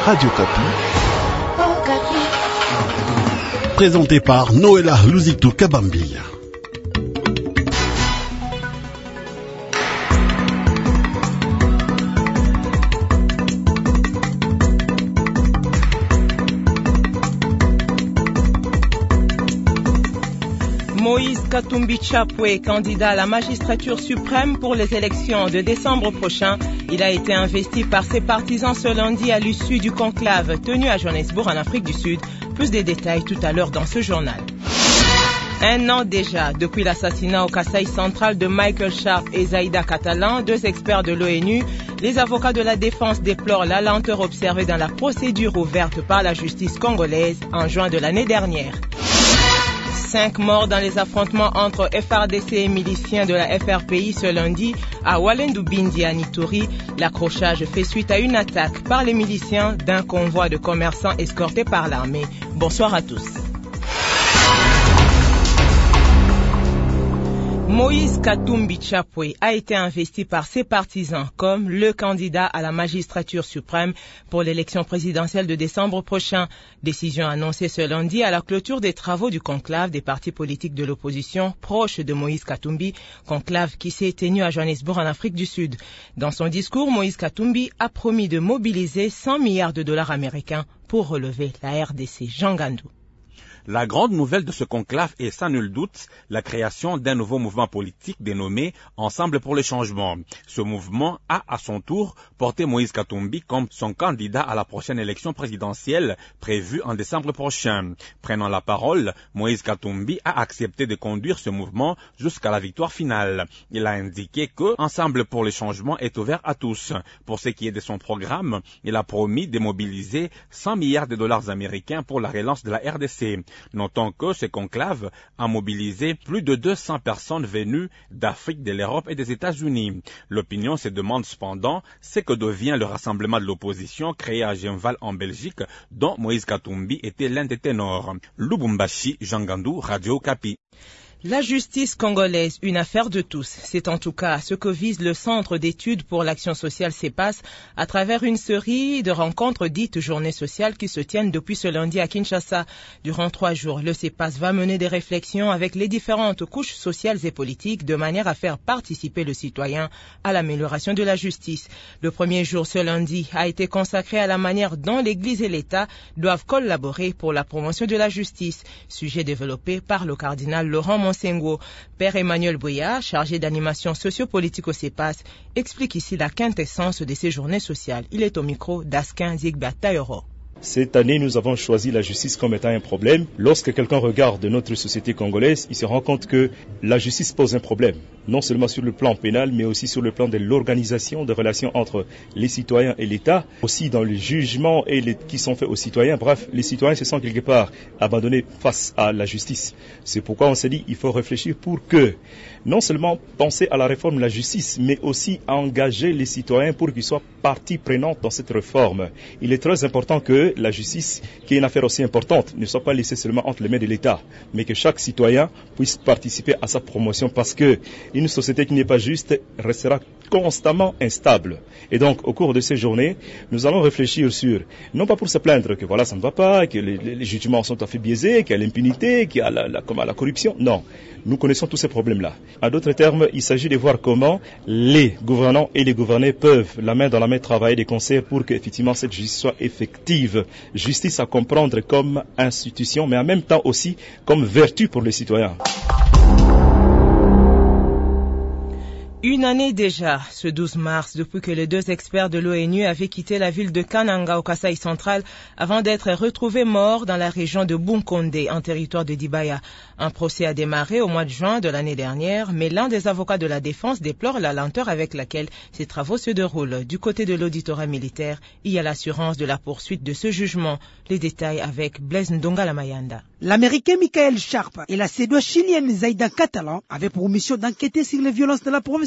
Radio Kapi. Présenté par Noëlla Luzitou Kabambi. Moïse Katumbi Chapwe, candidat à la magistrature suprême pour les élections de décembre prochain. Il a été investi par ses partisans ce lundi à l'issue du conclave tenu à Johannesburg en Afrique du Sud. Plus de détails tout à l'heure dans ce journal. Un an déjà, depuis l'assassinat au Kasaï central de Michael Sharp et Zaïda Catalan, deux experts de l'ONU, les avocats de la défense déplorent la lenteur observée dans la procédure ouverte par la justice congolaise en juin de l'année dernière. 5 morts dans les affrontements entre FRDC et miliciens de la FRPI ce lundi à Walendu Bindi à Nitori. L'accrochage fait suite à une attaque par les miliciens d'un convoi de commerçants escortés par l'armée. Bonsoir à tous. Moïse Katumbi Chapwe a été investi par ses partisans comme le candidat à la magistrature suprême pour l'élection présidentielle de décembre prochain. Décision annoncée ce lundi à la clôture des travaux du conclave des partis politiques de l'opposition proches de Moïse Katumbi, conclave qui s'est tenu à Johannesburg en Afrique du Sud. Dans son discours, Moïse Katumbi a promis de mobiliser 100 milliards de dollars américains pour relever la RDC. Jean Gandou. La grande nouvelle de ce conclave est sans nul doute la création d'un nouveau mouvement politique dénommé Ensemble pour le changement. Ce mouvement a à son tour porté Moïse Katumbi comme son candidat à la prochaine élection présidentielle prévue en décembre prochain. Prenant la parole, Moïse Katumbi a accepté de conduire ce mouvement jusqu'à la victoire finale. Il a indiqué que Ensemble pour le changement est ouvert à tous. Pour ce qui est de son programme, il a promis de mobiliser 100 milliards de dollars américains pour la relance de la RDC. Notons que ce conclave a mobilisé plus de 200 personnes venues d'Afrique, de l'Europe et des États-Unis. L'opinion se demande cependant ce que devient le rassemblement de l'opposition créé à Genval en Belgique, dont Moïse Katumbi était l'un des ténors. Lubumbashi, Jean Gandou, Radio Kapi. La justice congolaise, une affaire de tous. C'est en tout cas ce que vise le Centre d'études pour l'action sociale CEPAS à travers une série de rencontres dites journées sociales qui se tiennent depuis ce lundi à Kinshasa. Durant 3 jours, le CEPAS va mener des réflexions avec les différentes couches sociales et politiques de manière à faire participer le citoyen à l'amélioration de la justice. Le premier jour, ce lundi, a été consacré à la manière dont l'Église et l'État doivent collaborer pour la promotion de la justice. Sujet développé par le cardinal Laurent Monsengo. Père Emmanuel Boya, chargé d'animation sociopolitique au CEPAS, explique ici la quintessence de ces journées sociales. Il est au micro d'Askin Zigba Tayoro. Cette année, nous avons choisi la justice comme étant un problème. Lorsque quelqu'un regarde notre société congolaise, il se rend compte que la justice pose un problème, non seulement sur le plan pénal, mais aussi sur le plan de l'organisation des relations entre les citoyens et l'État, aussi dans les jugements qui sont faits aux citoyens. Bref, les citoyens se sentent quelque part abandonnés face à la justice. C'est pourquoi on s'est dit qu'il faut réfléchir pour que, non seulement penser à la réforme de la justice, mais aussi engager les citoyens pour qu'ils soient partie prenante dans cette réforme. Il est très important que la justice, qui est une affaire aussi importante, ne soit pas laissée seulement entre les mains de l'État, mais que chaque citoyen puisse participer à sa promotion, parce que une société qui n'est pas juste restera constamment instable. Et donc, au cours de ces journées, nous allons réfléchir sur, non pas pour se plaindre que voilà, ça ne va pas, que les jugements sont tout à fait biaisés, qu'il y a l'impunité, qu'il y a la corruption. Non, nous connaissons tous ces problèmes-là. En d'autres termes, il s'agit de voir comment les gouvernants et les gouvernés peuvent, la main dans la main, travailler de concert pour qu'effectivement cette justice soit effective. Justice à comprendre comme institution, mais en même temps aussi comme vertu pour les citoyens. Une année déjà, ce 12 mars, depuis que les deux experts de l'ONU avaient quitté la ville de Kananga au Kasaï central avant d'être retrouvés morts dans la région de Bunkonde, en territoire de Dibaya. Un procès a démarré au mois de juin de l'année dernière, mais l'un des avocats de la défense déplore la lenteur avec laquelle ces travaux se déroulent. Du côté de l'auditorat militaire, il y a l'assurance de la poursuite de ce jugement. Les détails avec Blaise Ndonga Lamayanda. L'Américain Michael Sharp et la Suédoise chilienne Zaïda Catalan avaient pour mission d'enquêter sur les violences de la province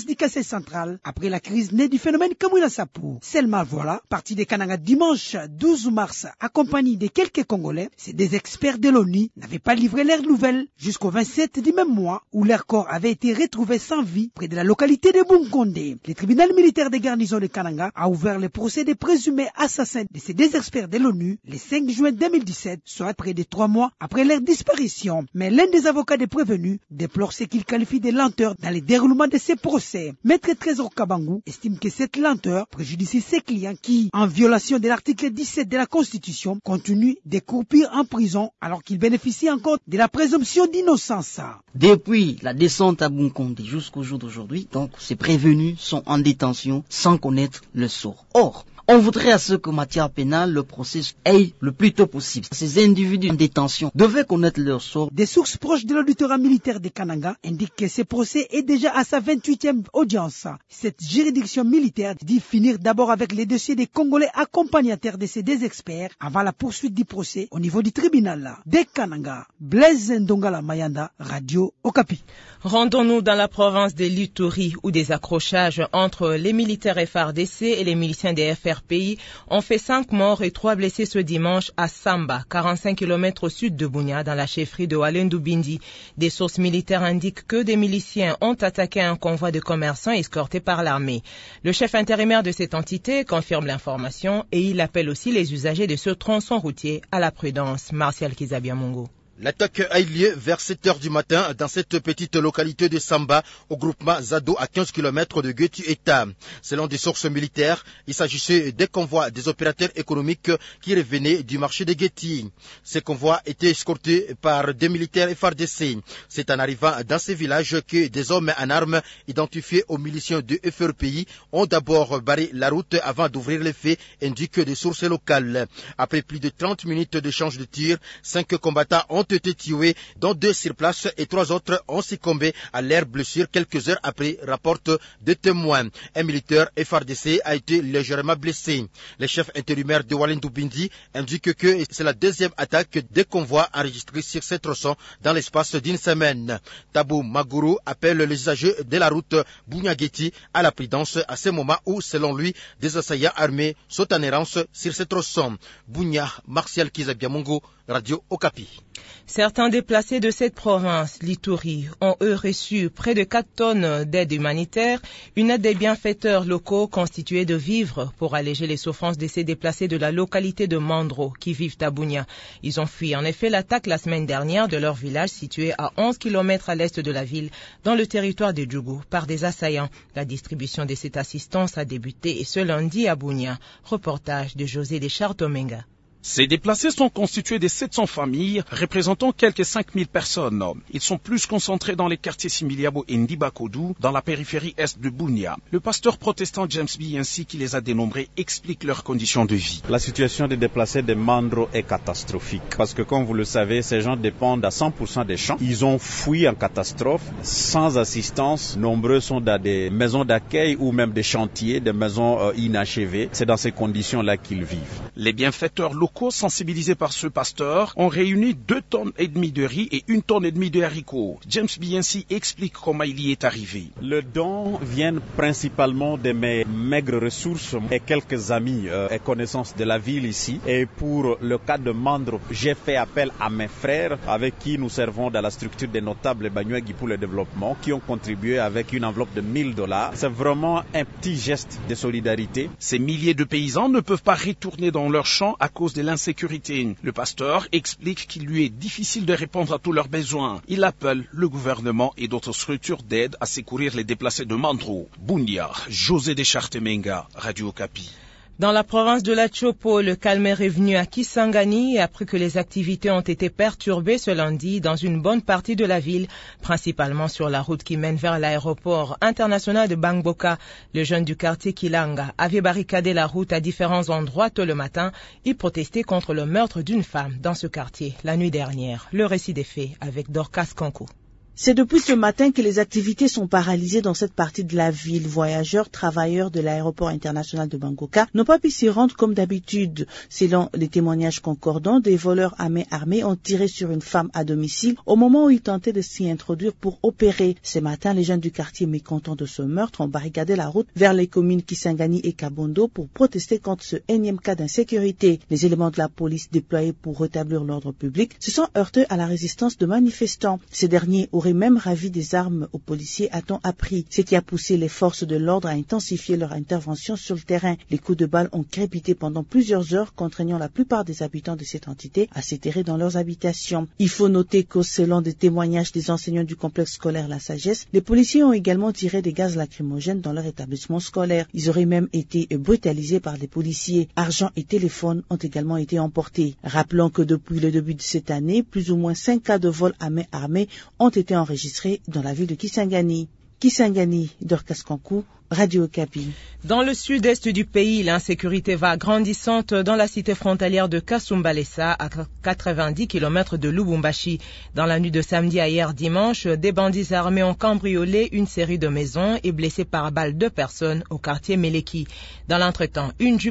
du Kassai central après la crise née du phénomène Kamwina Sapu. Seulement voilà, parti de Kananga dimanche 12 mars, accompagné de quelques Congolais, ces des experts de l'ONU n'avaient pas livré leurs nouvelles jusqu'au 27 du même mois où leur corps avait été retrouvé sans vie près de la localité de Bunkonde. Le tribunal militaire des garnisons de Kananga a ouvert le procès des présumés assassins de ces deux experts de l'ONU le 5 juin 2017, soit près de 3 mois après leur disparition. Mais l'un des avocats des prévenus déplore ce qu'il qualifie de lenteur dans le déroulement de ces procès. Maître Trésor Kabangou estime que cette lenteur préjudicie ses clients qui, en violation de l'article 17 de la Constitution, continuent de croupir en prison alors qu'ils bénéficient encore de la présomption d'innocence. Depuis la descente à Bunkonde jusqu'au jour d'aujourd'hui, donc ces prévenus sont en détention sans connaître le sort. Or, on voudrait à ce qu'en matière pénale, le procès aille le plus tôt possible. Ces individus en détention devaient connaître leur sort. Des sources proches de l'auditorat militaire de Kananga indiquent que ce procès est déjà à sa 28e audience. Cette juridiction militaire dit finir d'abord avec les dossiers des Congolais accompagnateurs de ces deux experts avant la poursuite du procès au niveau du tribunal. De Kananga, Blaise Ndongala Mayanda, Radio Okapi. Rendons-nous dans la province de l'Ituri où des accrochages entre les militaires FARDC et les miliciens des FRPI ont fait 5 morts et 3 blessés ce dimanche à Samba, 45 km au sud de Bunia, dans la chefferie de Walendu Bindi. Des sources militaires indiquent que des miliciens ont attaqué un convoi de commerçants escortés par l'armée. Le chef intérimaire de cette entité confirme l'information et il appelle aussi les usagers de ce tronçon routier à la prudence. Martial Kizabiamungu. L'attaque a eu lieu vers 7 heures du matin dans cette petite localité de Samba, au groupement Zado à 15 km de Guetu-Eta. Selon des sources militaires, il s'agissait des convois des opérateurs économiques qui revenaient du marché de Gueti. Ces convois étaient escortés par des militaires FARDC. C'est en arrivant dans ces villages que des hommes en armes identifiés aux miliciens de FRPI ont d'abord barré la route avant d'ouvrir les faits, indiquent des sources locales. Après plus de 30 minutes d'échange de tirs, 5 combattants ont été tués, dont 2 sur place et 3 autres ont succombé à leurs blessures quelques heures après, rapportent des témoins. Un militaire FARDC a été légèrement blessé. Le chef intérimaire de Walendu Bindi indique que c'est la deuxième attaque des convois enregistrés sur ces tronçons dans l'espace d'une semaine. Tabou Maguru appelle les usagers de la route Bunyageti à la prudence à ce moment où, selon lui, des assaillants armés sont en errance sur ces tronçons. Bunya, Martial Kizabiamungu, Radio Okapi. Certains déplacés de cette province, l'Ituri, ont eux reçu près de 4 tonnes d'aide humanitaire, une aide des bienfaiteurs locaux constituée de vivres pour alléger les souffrances de ces déplacés de la localité de Mandro qui vivent à Bunia. Ils ont fui en effet l'attaque la semaine dernière de leur village situé à 11 km à l'est de la ville, dans le territoire de Djougou, par des assaillants. La distribution de cette assistance a débuté ce lundi à Bunia. Reportage de José Deschartomenga. Ces déplacés sont constitués de 700 familles, représentant quelques 5000 personnes. Ils sont plus concentrés dans les quartiers Similiabo et Ndibakodou, dans la périphérie est de Bunia. Le pasteur protestant James Biensi, qui les a dénombrés, explique leurs conditions de vie. La situation des déplacés de Mandro est catastrophique, parce que comme vous le savez, ces gens dépendent à 100% des champs. Ils ont fui en catastrophe, sans assistance. Nombreux sont dans des maisons d'accueil ou même des chantiers, des maisons inachevées. C'est dans ces conditions-là qu'ils vivent. Les bienfaiteurs locaux sensibilisés par ce pasteur ont réuni 2,5 tonnes de riz et 1,5 tonne de haricots. James Biensi explique comment il y est arrivé. Le don vient principalement de mes maigres ressources et quelques amis et connaissances de la ville ici. Et pour le cas de Mandro, j'ai fait appel à mes frères avec qui nous servons dans la structure des notables Banyuagi pour le développement, qui ont contribué avec une enveloppe de $1000. C'est vraiment un petit geste de solidarité. Ces milliers de paysans ne peuvent pas retourner dans leurs champs à cause de l'insécurité. Le pasteur explique qu'il lui est difficile de répondre à tous leurs besoins. Il appelle le gouvernement et d'autres structures d'aide à secourir les déplacés de Mandro. Bunia, José Deschartemenga, Radio Okapi. Dans la province de la Chopo, le calme est revenu à Kisangani après que les activités ont été perturbées ce lundi dans une bonne partie de la ville, principalement sur la route qui mène vers l'aéroport international de Bangboka. Le jeune du quartier Kilanga avait barricadé la route à différents endroits tôt le matin. Il protestait contre le meurtre d'une femme dans ce quartier la nuit dernière. Le récit des faits avec Dorcas Kankou. C'est depuis ce matin que les activités sont paralysées dans cette partie de la ville. Voyageurs, travailleurs de l'aéroport international de Bangoka n'ont pas pu s'y rendre comme d'habitude. Selon les témoignages concordants, des voleurs à main armée ont tiré sur une femme à domicile au moment où ils tentaient de s'y introduire pour opérer. Ce matin, les jeunes du quartier mécontents de ce meurtre ont barricadé la route vers les communes Kisangani et Kabondo pour protester contre ce énième cas d'insécurité. Les éléments de la police déployés pour rétablir l'ordre public se sont heurtés à la résistance de manifestants. Ces derniers auraient même ravi des armes aux policiers, a-t-on appris, ce qui a poussé les forces de l'ordre à intensifier leur intervention sur le terrain. Les coups de balle ont crépité pendant plusieurs heures, contraignant la plupart des habitants de cette entité à s'éterrer dans leurs habitations. Il faut noter que selon des témoignages des enseignants du complexe scolaire La Sagesse, les policiers ont également tiré des gaz lacrymogènes dans leur établissement scolaire. Ils auraient même été brutalisés par les policiers. Argent et téléphones ont également été emportés. Rappelons que depuis le début de cette année, plus ou moins 5 cas de vol à main armée ont été enregistrés dans la ville de Kisangani. Kisangani, Dorcas Kankou, Radio Okapi. Dans le sud-est du pays, l'insécurité va grandissante dans la cité frontalière de Kasumbalesa, à 90 km de Lubumbashi. Dans la nuit de samedi à hier dimanche, des bandits armés ont cambriolé une série de maisons et blessé par balle 2 personnes au quartier Meleki. Dans l'entretemps, une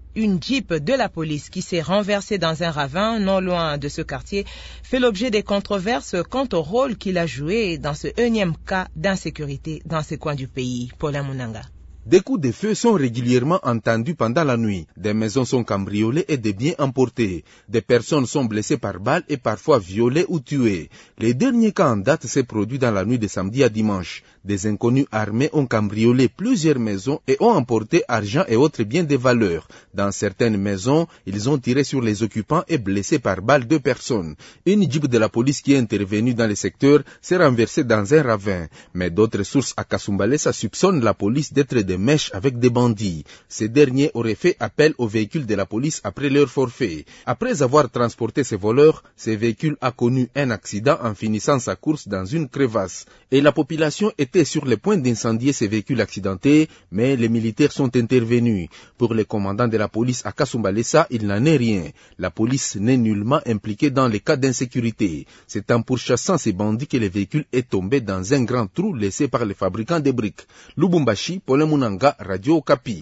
Jeep de la police qui s'est renversée dans un ravin non loin de ce quartier fait l'objet des controverses quant au rôle qu'il a joué dans ce énième cas d'insécurité dans ce coin du pays. Paulin Munanga. Des coups de feu sont régulièrement entendus pendant la nuit. Des maisons sont cambriolées et des biens emportés. Des personnes sont blessées par balles et parfois violées ou tuées. Les derniers cas en date s'est produit dans la nuit de samedi à dimanche. Des inconnus armés ont cambriolé plusieurs maisons et ont emporté argent et autres biens de valeur. Dans certaines maisons, ils ont tiré sur les occupants et blessé par balles 2 personnes. Une jeep de la police qui est intervenue dans le secteur s'est renversée dans un ravin. Mais d'autres sources à Kasumbalesa soupçonnent la police d'être des mèches avec des bandits. Ces derniers auraient fait appel aux véhicules de la police après leur forfait. Après avoir transporté ces voleurs, ce véhicule a connu un accident en finissant sa course dans une crevasse. Et la population était sur le point d'incendier ces véhicules accidentés, mais les militaires sont intervenus. Pour le commandant de la police à Kasumbalesa, il n'en est rien. La police n'est nullement impliquée dans les cas d'insécurité. C'est en pourchassant ces bandits que le véhicule est tombé dans un grand trou laissé par les fabricants de briques. Lubumbashi, Paulin Munanga, Radio Okapi.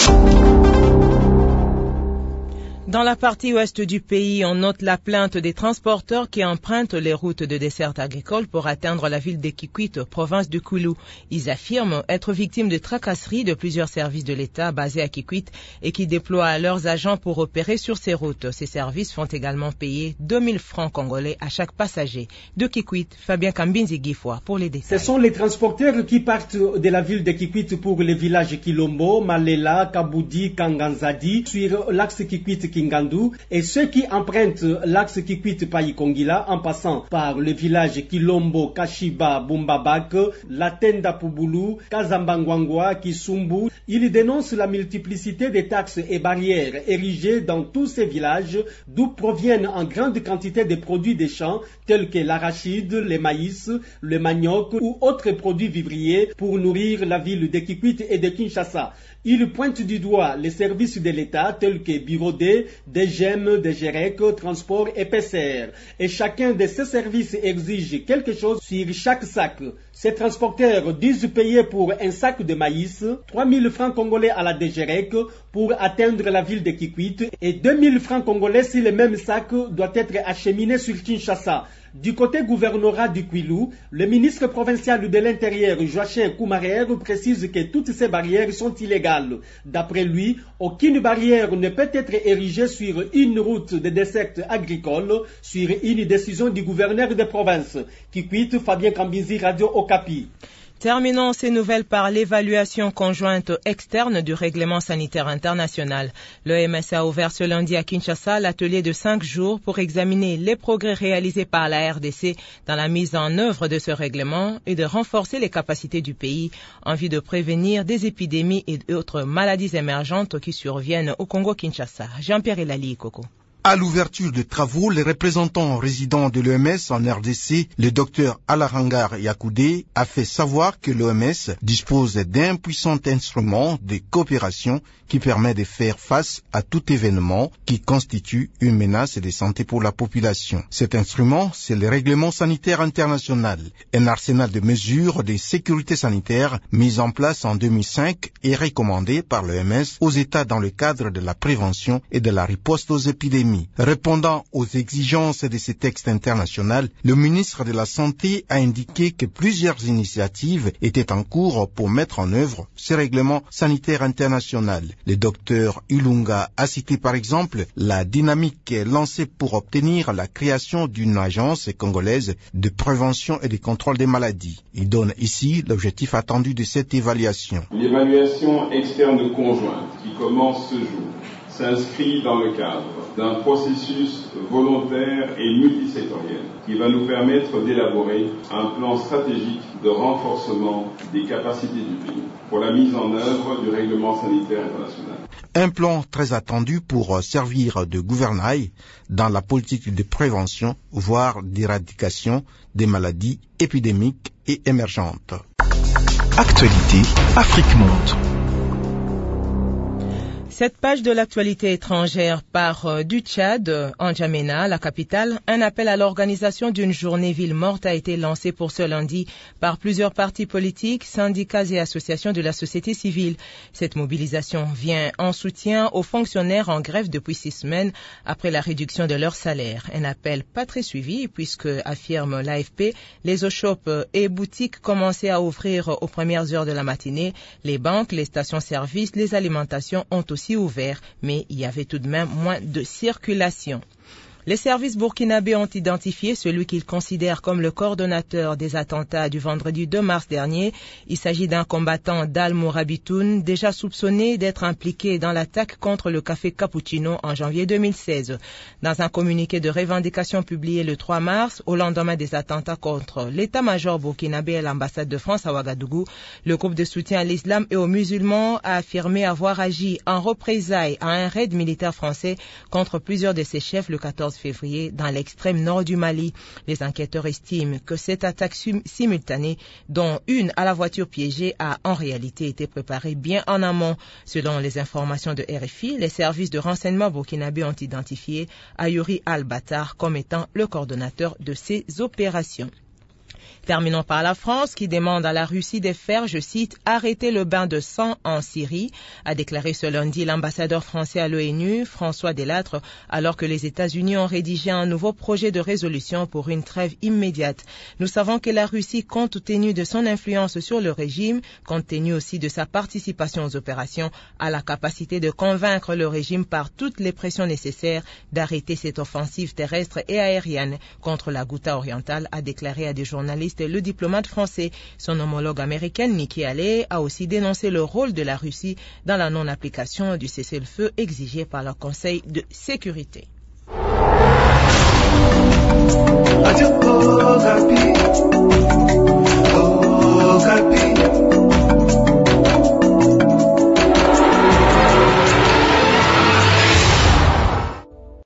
Dans la partie ouest du pays, on note la plainte des transporteurs qui empruntent les routes de desserte agricole pour atteindre la ville de Kikwit, province du Koulou. Ils affirment être victimes de tracasseries de plusieurs services de l'État basés à Kikwit et qui déploient leurs agents pour opérer sur ces routes. Ces services font également payer 2000 francs congolais à chaque passager. De Kikwit, Fabien Kambinzi-Gifwa pour les détails. Ce sont les transporteurs qui partent de la ville de Kikwit pour les villages Kilombo, Malela, Kaboudi, Kanganzadi, sur l'axe Kikwit-Kingandu, et ceux qui empruntent l'axe Kikwit-Paikongila en passant par le village Kilombo, Kashiba, Bumbabak, Latenda Pubulu, Kazambangwangwa, Kisumbu. Ils dénoncent la multiplicité des taxes et barrières érigées dans tous ces villages d'où proviennent en grande quantité des produits des champs tels que l'arachide, le maïs, le manioc ou autres produits vivriers pour nourrir la ville de Kikwit et de Kinshasa. Ils pointent du doigt les services de l'État tels que Birodé, DGM, DGREC, Transport et PCR. Et chacun de ces services exige quelque chose sur chaque sac. Ces transporteurs disent payer pour un sac de maïs 3000 francs congolais à la DGREC pour atteindre la ville de Kikwit et 2000 francs congolais si le même sac doit être acheminé sur Kinshasa. Du côté gouvernorat du Kwilu, le ministre provincial de l'Intérieur, Joachim Koumarer, précise que toutes ces barrières sont illégales. D'après lui, aucune barrière ne peut être érigée sur une route de desserte agricole sur une décision du gouverneur de province. Kikwit, Fabien Kambizi, Radio Okapi. Terminons ces nouvelles par l'évaluation conjointe externe du règlement sanitaire international. L'OMS a ouvert ce lundi à Kinshasa l'atelier de 5 jours pour examiner les progrès réalisés par la RDC dans la mise en œuvre de ce règlement et de renforcer les capacités du pays en vue de prévenir des épidémies et d'autres maladies émergentes qui surviennent au Congo-Kinshasa. Jean-Pierre Elali, Coco. À l'ouverture des travaux, les représentants résidents de l'OMS en RDC, le docteur Alarangar Yakoudé, a fait savoir que l'OMS dispose d'un puissant instrument de coopération qui permet de faire face à tout événement qui constitue une menace de santé pour la population. Cet instrument, c'est le règlement sanitaire international, un arsenal de mesures de sécurité sanitaire mis en place en 2005 et recommandé par l'OMS aux États dans le cadre de la prévention et de la riposte aux épidémies. Répondant aux exigences de ces textes internationaux, le ministre de la Santé a indiqué que plusieurs initiatives étaient en cours pour mettre en œuvre ce règlement sanitaire international. Le docteur Ilunga a cité par exemple la dynamique lancée pour obtenir la création d'une agence congolaise de prévention et de contrôle des maladies. Il donne ici l'objectif attendu de cette évaluation. L'évaluation externe conjointe qui commence ce jour s'inscrit dans le cadre d'un processus volontaire et multisectoriel qui va nous permettre d'élaborer un plan stratégique de renforcement des capacités du pays pour la mise en œuvre du règlement sanitaire international. Un plan très attendu pour servir de gouvernail dans la politique de prévention, voire d'éradication des maladies épidémiques et émergentes. Actualité, Afrique Monde. Cette page de l'actualité étrangère part du Tchad, en N'Djamena, la capitale. Un appel à l'organisation d'une journée ville morte a été lancé pour ce lundi par plusieurs partis politiques, syndicats et associations de la société civile. Cette mobilisation vient en soutien aux fonctionnaires en grève depuis 6 semaines après la réduction de leur salaire. Un appel pas très suivi puisque, affirme l'AFP, les eaux-shops et boutiques commençaient à ouvrir aux premières heures de la matinée. Les banques, les stations-service, les alimentations ont aussi ouvert, mais il y avait tout de même moins de circulation. Les services burkinabés ont identifié celui qu'ils considèrent comme le coordonnateur des attentats du vendredi 2 mars dernier. Il s'agit d'un combattant d'Al-Mourabitoun, déjà soupçonné d'être impliqué dans l'attaque contre le café Cappuccino en janvier 2016. Dans un communiqué de revendication publié le 3 mars, au lendemain des attentats contre l'état-major burkinabé et l'ambassade de France à Ouagadougou, le groupe de soutien à l'islam et aux musulmans a affirmé avoir agi en représailles à un raid militaire français contre plusieurs de ses chefs le 14 février dans l'extrême nord du Mali. Les enquêteurs estiment que cette attaque simultanée, dont une à la voiture piégée, a en réalité été préparée bien en amont. Selon les informations de RFI, les services de renseignement burkinabés ont identifié Ayuri Al-Battar comme étant le coordonnateur de ces opérations. Terminons par la France qui demande à la Russie de faire, je cite, « arrêter le bain de sang en Syrie », a déclaré ce lundi l'ambassadeur français à l'ONU, François Delattre, alors que les États-Unis ont rédigé un nouveau projet de résolution pour une trêve immédiate. Nous savons que la Russie, compte tenu de son influence sur le régime, compte tenu aussi de sa participation aux opérations, a la capacité de convaincre le régime par toutes les pressions nécessaires d'arrêter cette offensive terrestre et aérienne contre la Ghouta orientale, a déclaré à des journalistes le diplomate français. Son homologue américain Nikki Haley a aussi dénoncé le rôle de la Russie dans la non-application du cessez-le-feu exigé par le Conseil de sécurité. Radio